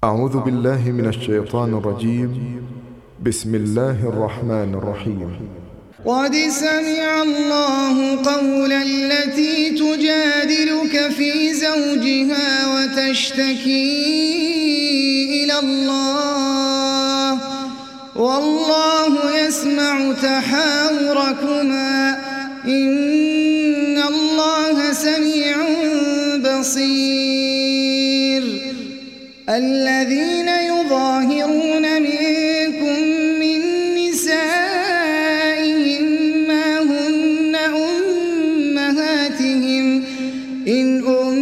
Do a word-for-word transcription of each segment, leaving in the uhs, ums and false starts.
أعوذ بالله من الشيطان الرجيم. بسم الله الرحمن الرحيم. قد سمع الله قول التي تجادلك في زوجها وتشتكي إلى الله والله يسمع تحاوركما إن الله سميع بصير. الذين يظاهرون منكم من نسائهم ما هن أمهاتهم إن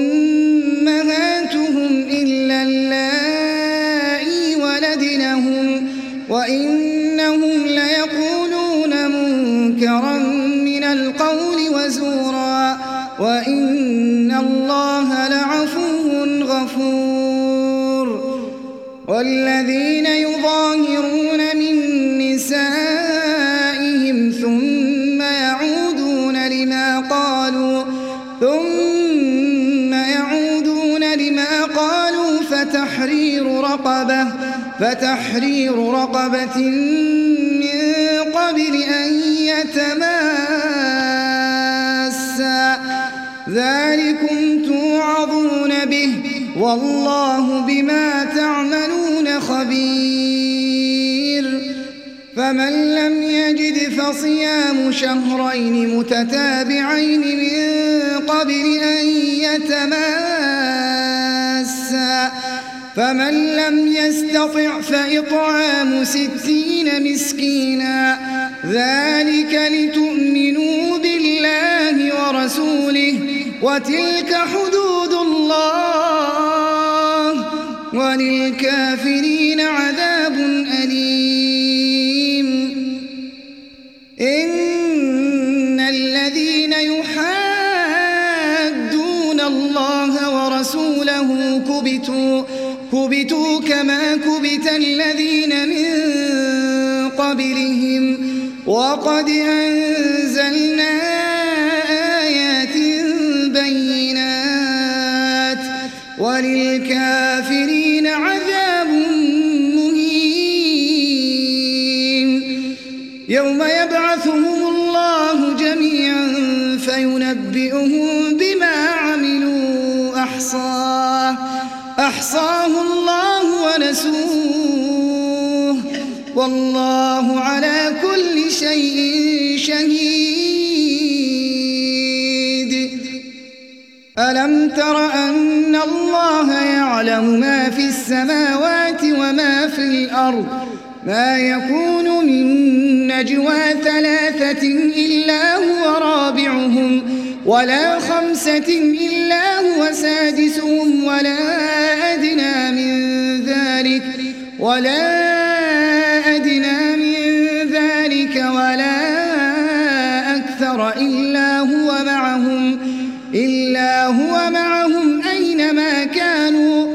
أمهاتهم إلا اللائي ولدنهم وإنهم ليقولون منكرا من القول وزورا وإن الله لعفو غفور. والذين يظاهرون من نسائهم ثم يعودون لما قالوا ثم يعودون لما قالوا فتحرير رقبة فتحرير رقبة من قبل أن يتماسا ذلكم توعظون به والله بما تعملون خبير. فمن لم يجد فصيام شهرين متتابعين من قبل أن يتماسا فمن لم يستطع فإطعام ستين مسكينا ذلك لتؤمنوا بالله ورسوله وتلك حدود الله وللكافرين عذاب أليم. إن الذين يحادون الله ورسوله كبتوا كبتوا كما كبت الذين من قبلهم وقد أنزلنا آيات بينات وللكافرين عذاب مهين. يوم يبعثهم الله جميعا فينبئهم بما عملوا أحصاه أحصاه الله ونسوه والله على كل شيء شهيد. ألم تر أن الله يعلم ما في السماوات وما في الأرض ما يكون من نجوى ثلاثة إلا هو رابعهم ولا خمسة إلا هو سادسهم ولا أدنى من ذلك ولا أدنى من ذلك ولا أكثر إلا هو معهم إلا هو معهم أينما كانوا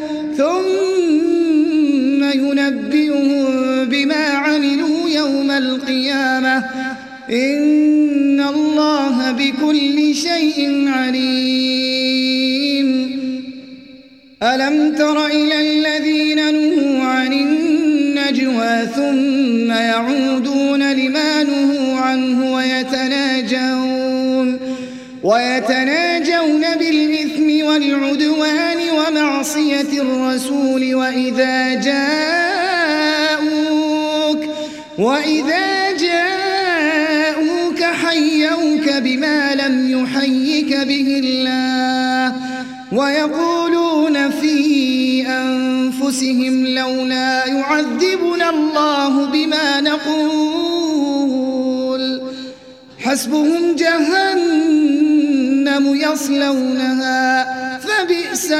ثم ينبئهم بما عملوا يوم القيامة إن الله بكل شيء عليم. ألم تر إلى الذين نهوا عن النجوى ثم يعودون لما نهوا عنه ويتناجون ويتناجون بالإثم والعدوان ومعصية الرسول وإذا جاءوك وإذا جاءوك حيوك بما لم يحيك به الله ويقولون في أنفسهم لولا يعذبنا الله بما نقول حسبهم جهنم يصلونها فبئس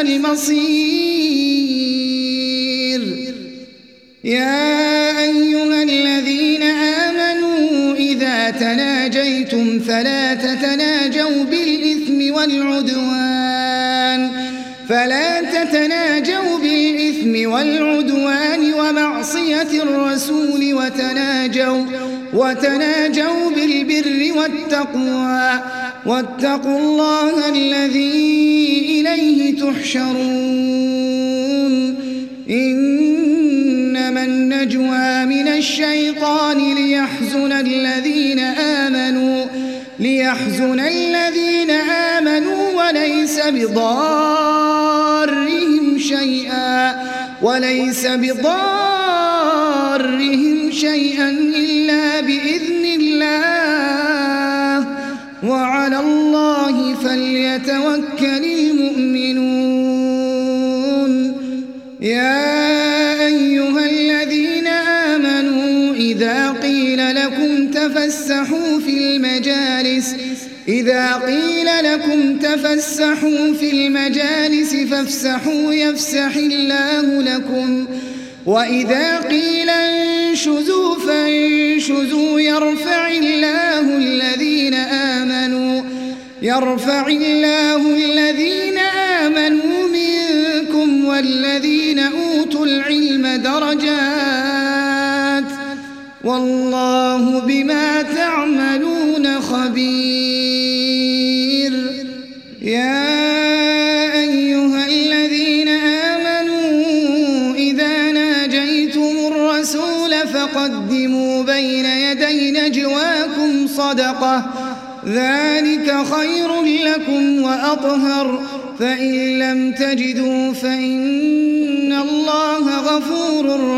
المصير. يا أيها الذين آمنوا إذا تناجيتم فلا تتناجوا بالإثم والعدوان فلا تتناجوا بالإثم والعدوان ومعصية الرسول وتناجوا وتناجوا بالبر والتقوى واتقوا الله الذي إليه تحشرون. إنما النجوى من الشيطان ليحزن الذين آمنوا ليحزن الذين آمنوا وليس بضارهم شيئا وليس بضارهم شيئا إلا بإذن الله وعلى الله فليتوكل المؤمنون. يا أيها الذين آمنوا إذا قيل لكم تفسحوا في المجالس إذا قيل لكم تفسحوا في المجالس فافسحوا يفسح الله لكم وإذا قيل انشزوا فانشزوا يرفع الله الذين آمنوا يرفع الله الذين آمنوا منكم والذين أوتوا العلم درجات والله بما تعملون خبير. يا أيها الذين آمنوا إذا ناجيتم الرسول فقدموا بين يدي نجواكم صدقة ذلك خير لكم وأطهر فإن لم تجدوا فإن الله غفور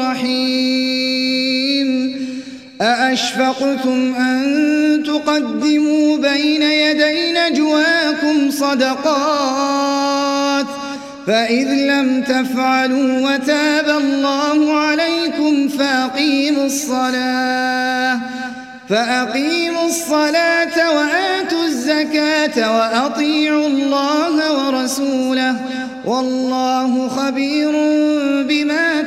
رحيم. أأشفقتم أن تقدموا بين يدي نجواكم صدقات فإذ لم تفعلوا وتاب الله عليكم فأقيموا الصلاة فأقيموا الصلاة وآتوا الزكاة وأطيعوا الله ورسوله والله خبير بما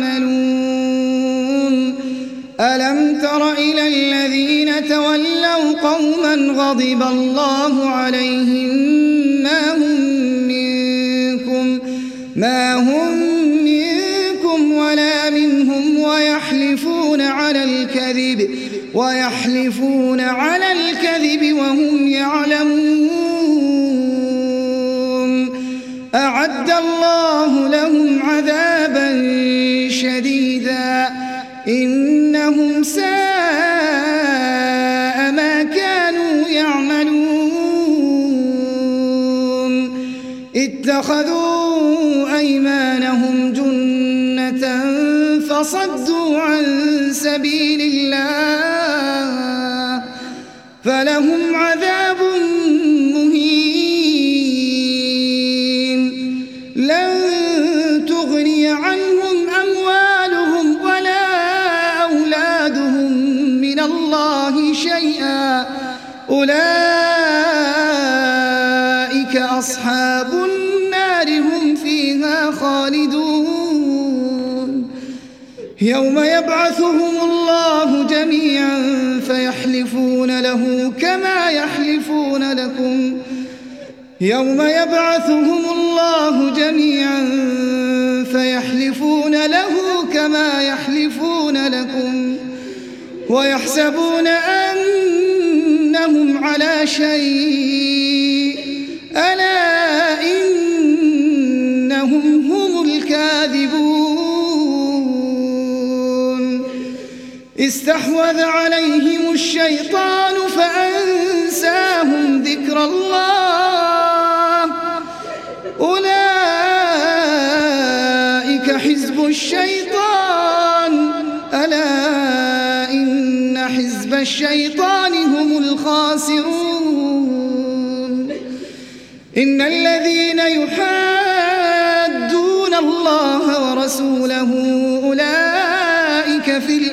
تعملون. ألم تر إلى الذين تولوا قوما غضب الله عليهم ما هم منكم ما هم منكم ولا منهم ويحلفون على الكذب ويحلفون على الكذب وهم يعلمون. أعد الله لهم عذابا شديدا إنهم ساء ما كانوا يعملون. اتخذوا أيمانهم جنة فصدوا عن سبيل الله فلهم عذاب مهين. لن تغني عنهم أموالهم ولا أولادهم من الله شيئا أولئك أصحاب النار هم فيها خالدون. يوم يبعثهم الله جميعا فيحلفون له كما يحلفون لكم يوم يبعثهم الله جميعا فيحلفون له كما يحلفون لكم ويحسبون أنهم على شيء ألا إنهم هم الكاذبون. استحوذ عليهم الشيطان فأنساهم ذكر الله أولئك حزب الشيطان ألا إن حزب الشيطان هم الخاسرون. إن الذين يحادون الله ورسوله أولئك في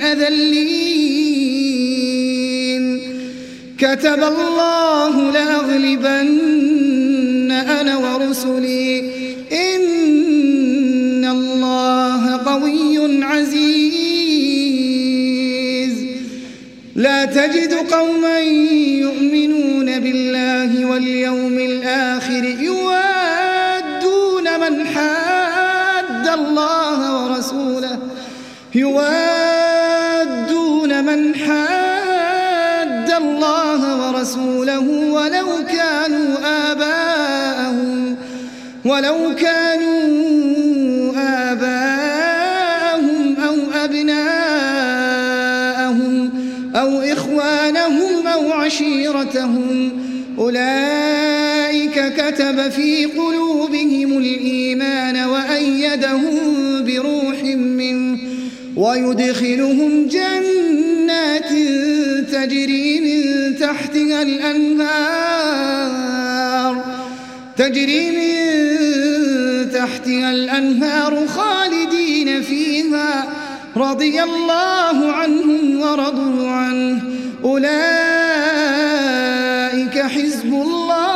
الأذلين. كتب الله لأغلبن أنا ورسلي إن الله قوي عزيز. لا تجد قوما يؤمنون بالله واليوم الآخر يوادون من حاد الله ورسوله يوادون من حاد الله ورسوله ولو كانوا آباءهم ولو كانوا آباءهم أو إخوانهم أو عشيرتهم أولئك كتب في قلوبهم الإيمان وأيدهم بروح منه ويدخلهم جنات تجري من تحتها الأنهار تجري من تحتها الأنهار خالدين فيها رضي الله عنهم ورضوا عنه أولئك حزب الله